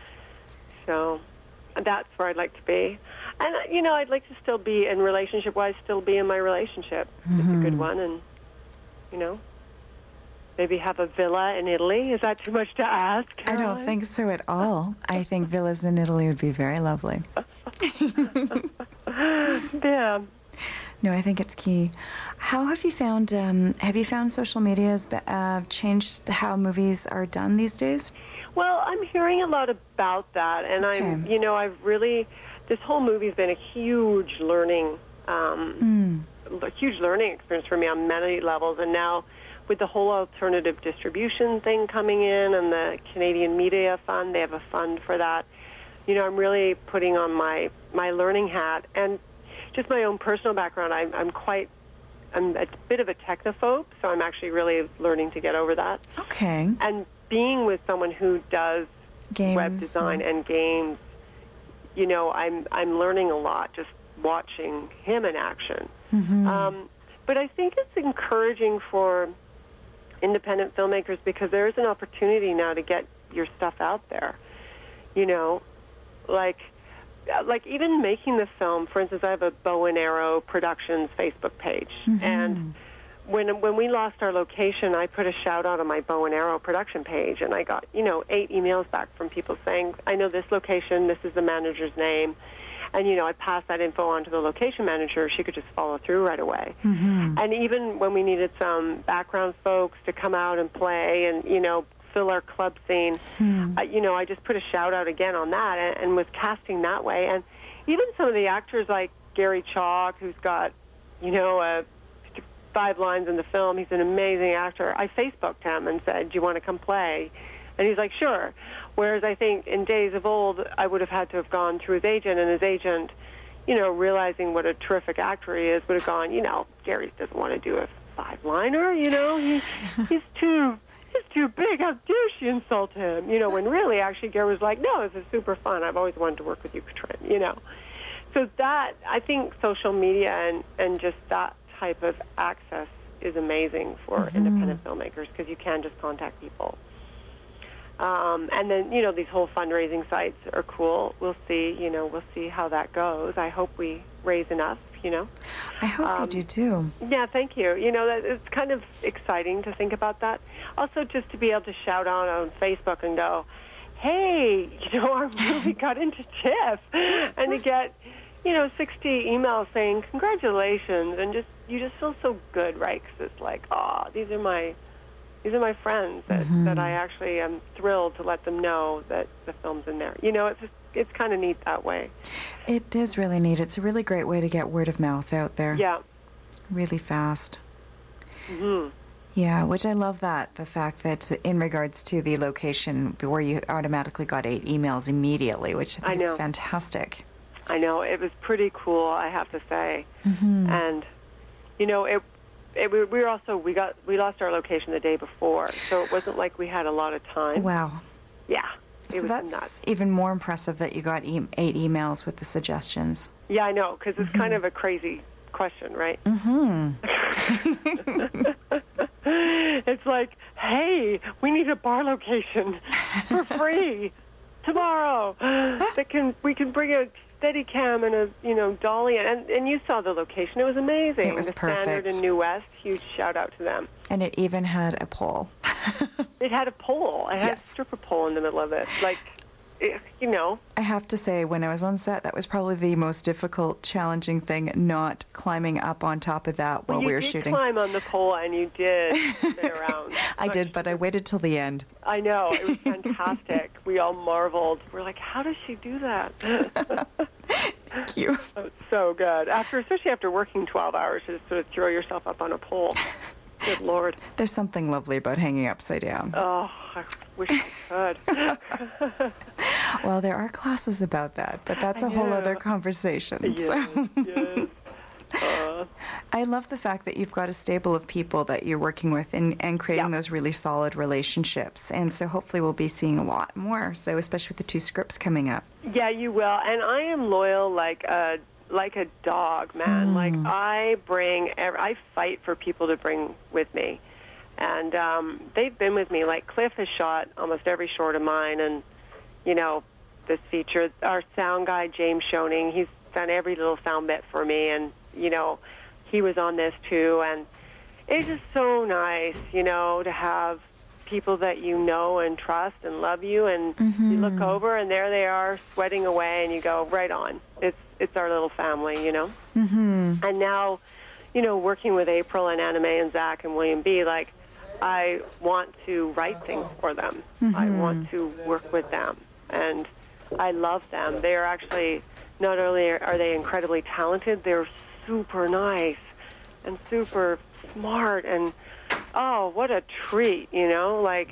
So that's where I'd like to be. And, you know, I'd like to still be, in relationship-wise, still be in my relationship. It's a good one, and, you know, maybe have a villa in Italy. Is that too much to ask, I don't Caroline? think so at all. I think villas in Italy would be very lovely. Yeah. No, I think it's key. How have you found, um, have you found social media has be- uh, changed how movies are done these days? Well, I'm hearing a lot about that, and I'm, Okay. you know, I've really, this whole movie's been a huge learning, um, a huge learning experience for me on many levels, and now with the whole alternative distribution thing coming in and the Canadian Media Fund, they have a fund for that. You know, I'm really putting on my, my learning hat, and just my own personal background, I'm, I'm quite, I'm a bit of a technophobe, so I'm actually really learning to get over that. Okay. And being with someone who does Games. web design and games, you know, I'm I'm learning a lot just watching him in action. Mm-hmm. Um, but I think it's encouraging for independent filmmakers because there is an opportunity now to get your stuff out there. You know, like like even making the film. For instance, I have a Bow and Arrow Productions Facebook page, Mm-hmm. and when when we lost our location, I put a shout out on my Bow and Arrow production page, and I got, you know, eight emails back from people saying, I know this location, this is the manager's name. And, you know, I passed that info on to the location manager. She could just follow through right away. Mm-hmm. And even when we needed some background folks to come out and play and, you know, fill our club scene, Hmm. uh, you know, I just put a shout out again on that and, and was casting that way. And even some of the actors like Gary Chalk, who's got, you know, a five lines in the film. He's an amazing actor. I Facebooked him and said, do you want to come play? And he's like, sure. Whereas I think in days of old, I would have had to have gone through his agent, and his agent, you know, realizing what a terrific actor he is, would have gone, you know, Gary doesn't want to do a five-liner, you know, he, he's too he's too big. How dare she insult him? You know, when really, actually, Gary was like, no, this is super fun. I've always wanted to work with you, Katrin, you know. So that, I think social media and, and just that type of access is amazing for Mm-hmm. independent filmmakers because you can just contact people. Um, and then, you know, these whole fundraising sites are cool. We'll see, you know, we'll see how that goes. I hope we raise enough, you know. I hope Um, you do too. Yeah, thank you. You know, that it's kind of exciting to think about that. Also, just to be able to shout out on Facebook and go, hey, you know, our movie got into TIFF, and to get, you know, sixty emails saying congratulations, and just you just feel so good, right? Because it's like, oh, these are my These are my friends that, Mm-hmm. that I actually am thrilled to let them know that the film's in there. You know, it's just, it's kind of neat that way. It is really neat. It's a really great way to get word of mouth out there. Yeah. Really fast. hmm Yeah, which I love that, the fact that in regards to the location where you automatically got eight emails immediately, which I I think is know. fantastic. I know. It was pretty cool, I have to say. Mm-hmm. And, you know, it, it we we were also, we got, we lost our location the day before, so it wasn't like we had a lot of time. Wow. Yeah. It So was that's nuts. even more impressive that you got e- eight emails with the suggestions. Yeah, I know, because it's kind of a crazy question, right? Mm-hmm. It's like, hey, we need a bar location for free tomorrow. That can we can bring a Steadicam and a you know dolly, and and you saw the location. It was amazing. It was the Standard perfect. in New West. Huge shout out to them. And it even had a poll. It had a pole. It had Yes. a stripper pole in the middle of it. Like, it, you know. I have to say, when I was on set, that was probably the most difficult, challenging thing, not climbing up on top of that while Well, you we were did shooting. climb on the pole, and you did sit around. I did, but I waited till the end. I know. It was fantastic. We all marveled. We're like, how does she do that? Thank you. Oh, it's so good. After, especially after working twelve hours, to just sort of throw yourself up on a pole. Good Lord. There's something lovely about hanging upside down. Oh, I wish I could. Well, there are classes about that, but that's a I whole know. other conversation. yes, So- yes. Uh, I love the fact that you've got a stable of people that you're working with and, and creating Yeah. those really solid relationships. And so hopefully we'll be seeing a lot more, so especially with the two scripts coming up. yeah, you will. And I am loyal like a like a dog, man. Like I bring, ev- I fight for people to bring with me, and um, they've been with me. Like Cliff has shot almost every short of mine, and you know, this feature. Our sound guy James Schoening, he's done every little sound bit for me, and you know, he was on this too. And it's just so nice, you know, to have people that you know and trust and love you, and you look over and there they are sweating away, and you go, right on. It's it's our little family, you know. Mm-hmm. And now, you know, working with April and Anna Mae and Zach and William B., like, I want to write things for them. I want to work with them, and I love them. They are actually, not only are they incredibly talented, they're super nice and super smart, and oh, what a treat, you know, like.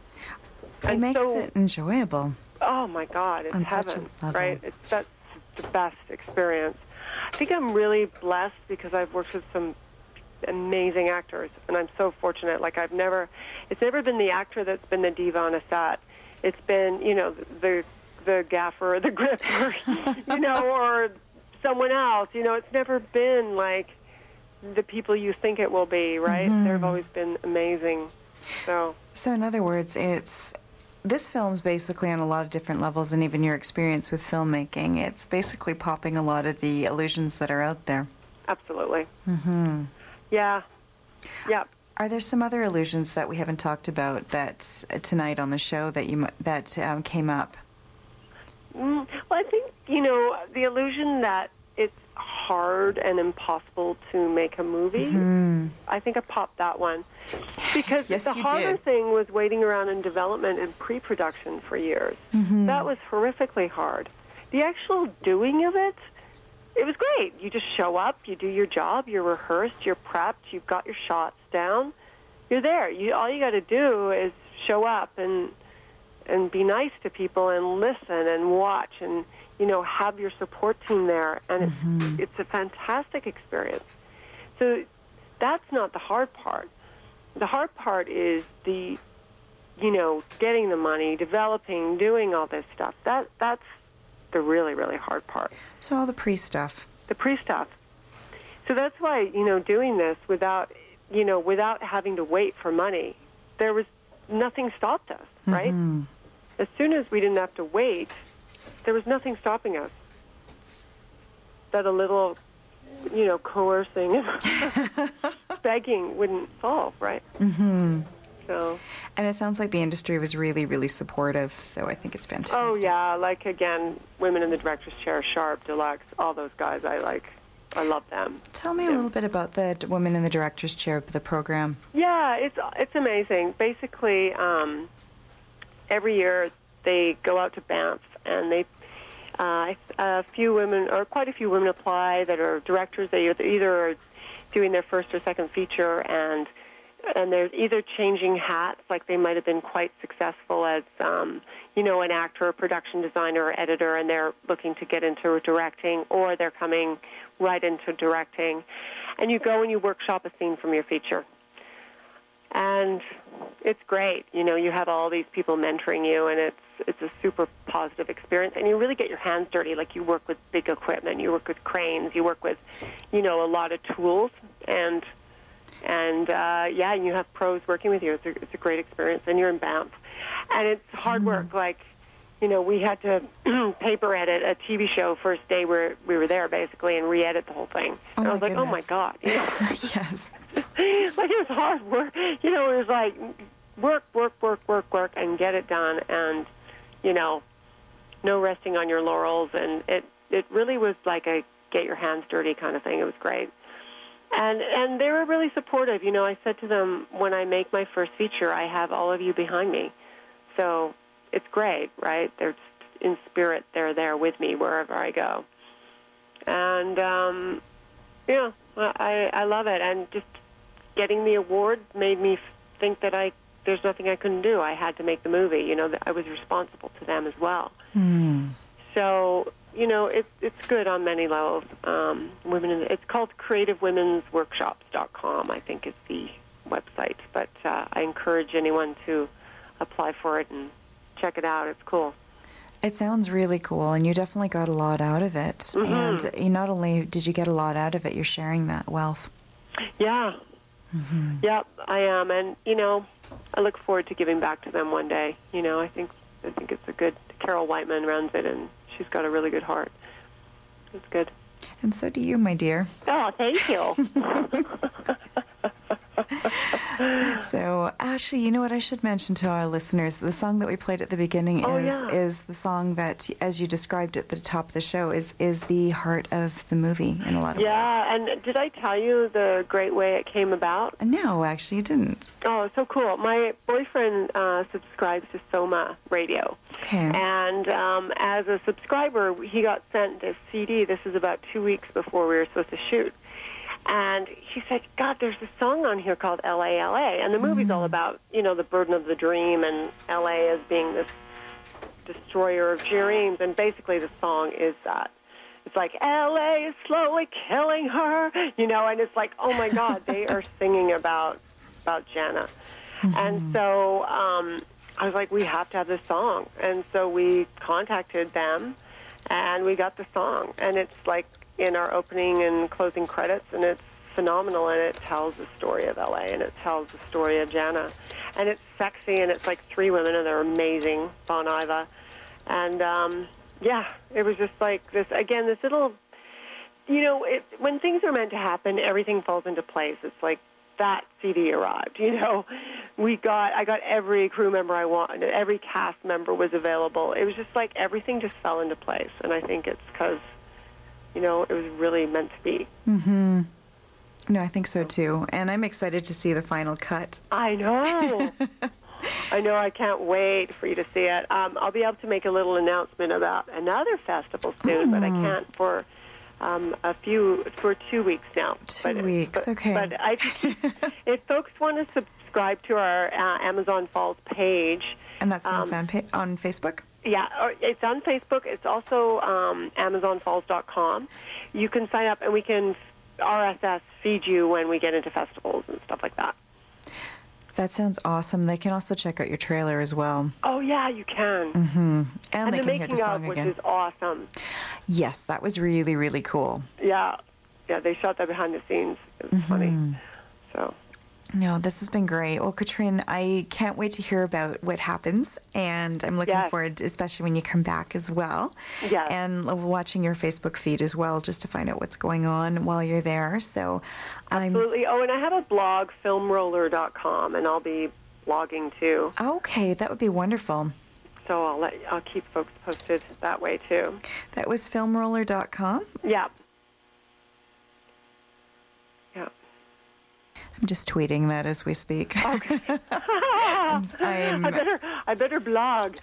It and makes so, it enjoyable. oh my God, it's On such a heaven, level. right? It's that's the best experience. I think I'm really blessed because I've worked with some amazing actors, and I'm so fortunate. Like I've never, it's never been the actor that's been the diva on a set. It's been, you know, the the gaffer, or the gripper, you know, or someone else. You know, it's never been like the people you think it will be, right? They've always been amazing. So. So in other words, it's this film's basically on a lot of different levels, and even your experience with filmmaking, it's basically popping a lot of the illusions that are out there. Absolutely. Mm-hmm. Yeah. Yeah. Are there some other illusions that we haven't talked about that uh, tonight on the show that you m- that um, came up? Mm, well, I think, you know, the illusion that it's hard and impossible to make a movie, Mm-hmm. I think I popped that one. Because Yes, the you harder did. thing was waiting around in development and pre-production for years. Mm-hmm. That was horrifically hard. The actual doing of it, it was great. You just show up, you do your job, you're rehearsed, you're prepped, you've got your shots down, you're there. You, all you got to do is show up and and be nice to people and listen and watch and, you know, have your support team there. And it's, Mm-hmm. it's a fantastic experience. So that's not the hard part. The hard part is the, you know, getting the money, developing, doing all this stuff. That That's the really, really hard part. So all the pre-stuff. The pre-stuff. So that's why, you know, doing this without, you know, without having to wait for money, there was nothing stopped us, right? Mhm. As soon as we didn't have to wait, there was nothing stopping us. That a little, you know, coercing, begging wouldn't solve, right? Mm-hmm. So, And it sounds like the industry was really, really supportive, so I think it's fantastic. oh yeah, like again, women in the director's chair, Sharp, Deluxe, all those guys I like. I love them. Tell me a little bit about the d- women in the director's chair of the program. Yeah, it's it's amazing. Basically, um, every year they go out to Banff, and they uh, a few women, or quite a few women, apply that are directors. They either either are doing their first or second feature, and and they're either changing hats, like they might have been quite successful as, um, you know, an actor, a production designer, or editor, and they're looking to get into directing, or they're coming right into directing. And you go and you workshop a scene from your feature. And it's great. You know, you have all these people mentoring you, and it's it's a super positive experience. And you really get your hands dirty. Like, you work with big equipment, you work with cranes, you work with, you know, a lot of tools, and and uh, yeah, and you have pros working with you. It's a, it's a great experience, and you're in Banff, and it's hard work. Like, you know, we had to paper edit a T V show first day where we were there, basically, and re-edit the whole thing. Oh, and I my was like, oh my goodness. God, you know? Yes. Like, it was hard work. You know, it was like work, work, work, work, work, and get it done, and, you know, no resting on your laurels, and it it really was like a get your hands dirty kind of thing. It was great. And and they were really supportive. You know, I said to them, when I make my first feature, I have all of you behind me. So it's great, right? They're just in spirit. They're there with me wherever I go. And, um, yeah, I, I love it. And just getting the award made me think that I there's nothing I couldn't do. I had to make the movie. You know, that I was responsible to them as well. Hmm. So, you know, it's it's good on many levels. Um, women in the, it's called creative womens workshops dot com, I think is the website. But uh, I encourage anyone to apply for it and check it out. It's cool. It sounds really cool, and you definitely got a lot out of it. Mm-hmm. And you not only did you get a lot out of it, you're sharing that wealth. Yeah. Mm-hmm. Yep, I am. And, you know, I look forward to giving back to them one day. You know, I think I think it's a good... Carol Whiteman runs it, and she's got a really good heart. It's good. And so do you, my dear. Oh, thank you. So, actually, you know what I should mention to our listeners? The song that we played at the beginning Oh, is yeah. is the song that, as you described at the top of the show, is is the heart of the movie in a lot of ways. Yeah, and did I tell you the great way it came about? No, actually, you didn't. Oh, so cool. My boyfriend uh, subscribes to Soma Radio. Okay. And um, as a subscriber, he got sent this C D. This is about two weeks before we were supposed to shoot. And he said, God, there's a song on here called L A L A. And the movie's all about, you know, the burden of the dream and L A as being this destroyer of dreams. And basically the song is that. It's like, L A is slowly killing her, you know, and it's like, oh, my God, they are singing about about Jana. Mm-hmm. And so um, I was like, we have to have this song. And so we contacted them, and we got the song. And it's like in our opening and closing credits, and it's phenomenal, and it tells the story of L A, and it tells the story of Jana. And it's sexy, and it's like three women, and they're amazing, Bon Iva. And, um, yeah, it was just like this, again, this little, you know, it, when things are meant to happen, everything falls into place. It's like that C D arrived, you know. We got, I got every crew member I wanted, every cast member was available. It was just like everything just fell into place, and I think it's because, you know, it was really meant to be. Mm-hmm. No, I think so too. And I'm excited to see the final cut. I know. I know. I can't wait for you to see it. Um, I'll be able to make a little announcement about another festival soon, but I can't for um, a few, for two weeks now. Two but, weeks, but, okay. But I, if folks want to subscribe to our uh, Amazon Falls page. And that's on, um, fan pa- on Facebook? Yeah, or it's on Facebook. It's also um, amazon falls dot com. You can sign up, and we can R S S feed you when we get into festivals and stuff like that. That sounds awesome. They can also check out your trailer as well. Oh, yeah, you can. Mm-hmm. And, And they the can hear making the of, song which again. is awesome. Yes, that was really, really cool. Yeah, yeah, they shot that behind the scenes. It was Mm-hmm. funny. So, No, this has been great. Well, Katrine, I can't wait to hear about what happens, and I'm looking Yes. forward, to, especially when you come back as well. Yes. And watching your Facebook feed as well, just to find out what's going on while you're there. So, I'm absolutely. Oh, and I have a blog, film roller dot com, and I'll be blogging too. okay. That would be wonderful. So I'll let I'll keep folks posted that way too. That was film roller dot com. Yeah. I'm just tweeting that as we speak. Okay. I'm, I'm, I better, I better blog.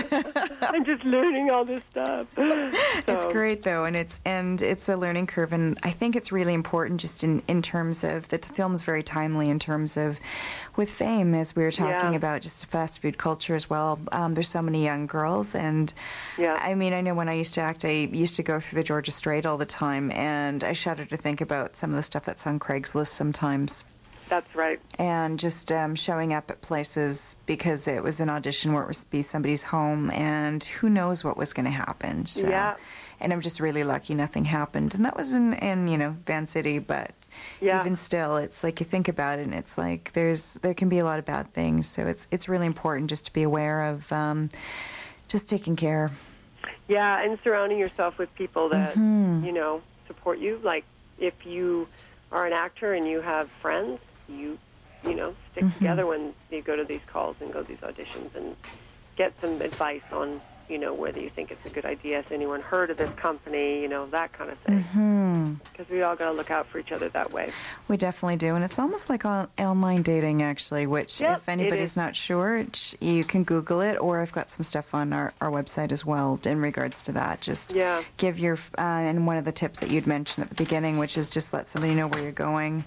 I'm just learning all this stuff. So. It's great though, and it's and it's a learning curve, and I think it's really important just in, in terms of the t- film's very timely in terms of with fame, as we were talking Yeah. about, just fast food culture as well. Um, there's so many young girls, and Yeah. I mean, I know when I used to act, I used to go through the Georgia Strait all the time, and I shudder to think about some of the stuff that's on Craigslist sometimes. That's right. And just um, showing up at places because it was an audition where it was be somebody's home, and who knows what was going to happen. So. Yeah. And I'm just really lucky nothing happened. And that was in, in you know, Van City, but Yeah. even still, it's like you think about it, and it's like there's there can be a lot of bad things. So it's it's really important just to be aware of um, just taking care. Yeah, and surrounding yourself with people that, Mm-hmm. you know, support you. Like, if you are an actor and you have friends, you, you know, stick Mm-hmm. together when you go to these calls and go to these auditions and get some advice on, you know, whether you think it's a good idea. Has anyone heard of this company? You know, that kind of thing. Hmm. Because we all got to look out for each other that way. We definitely do, and it's almost like on, online dating, actually, which Yep, if anybody's it is. not sure, it's, you can Google it, or I've got some stuff on our, our website as well in regards to that. Just Yeah. give your, uh, and one of the tips that you'd mentioned at the beginning, which is just let somebody know where you're going.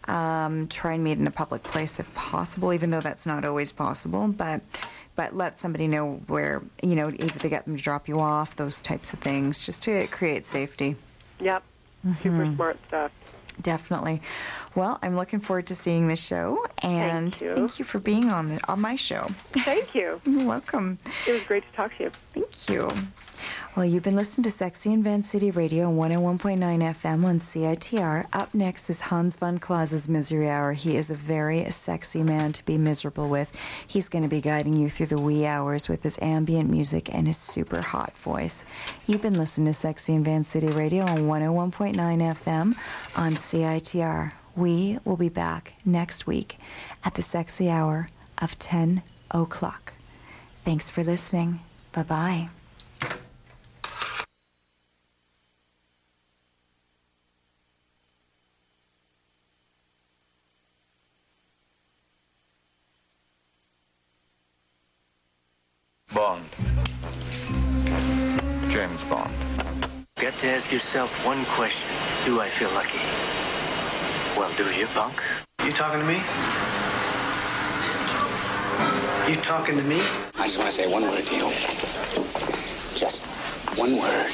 Um, try and meet in a public place if possible, even though that's not always possible, but but let somebody know where, you know, either to get them to drop you off, those types of things, just to create safety. Yep. Mm-hmm. Super smart stuff. Definitely. Well, I'm looking forward to seeing the show, and Thank you. thank you for being on the, on my show. Thank you. You're welcome. It was great to talk to you. Thank you. Well, you've been listening to Sexy in Van City Radio one oh one point nine F M on C I T R. Up next is Hans von Klaus's Misery Hour. He is a very sexy man to be miserable with. He's going to be guiding you through the wee hours with his ambient music and his super hot voice. You've been listening to Sexy in Van City Radio on one oh one point nine F M on C I T R. We will be back next week at the sexy hour of ten o'clock. Thanks for listening. Bye-bye. Bond. James Bond. Got to ask yourself one question. Do I feel lucky? Well, do you, punk? You talking to me? You talking to me? I just want to say one word to you. Just one word.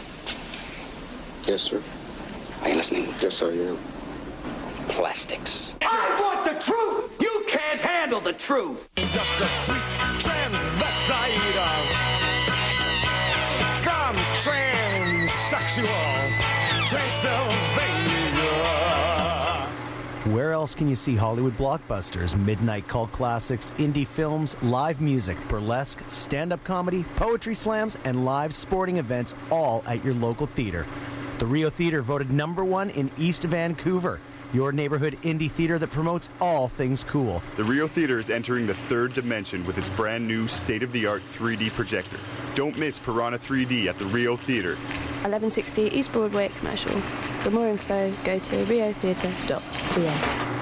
Yes, sir. Are you listening? Yes, I am. Plastics. I want the truth! You can't handle the truth! Just a sweet transvestite from transsexual Transylvania. Where else can you see Hollywood blockbusters, midnight cult classics, indie films, live music, burlesque, stand-up comedy, poetry slams, and live sporting events all at your local theater? The Rio Theater voted number one in East Vancouver. Your neighborhood indie theater that promotes all things cool. The Rio Theater is entering the third dimension with its brand new state-of-the-art three D projector. Don't miss Piranha three D at the Rio Theater. eleven sixty East Broadway Commercial. For more info, go to rio theatre dot c a.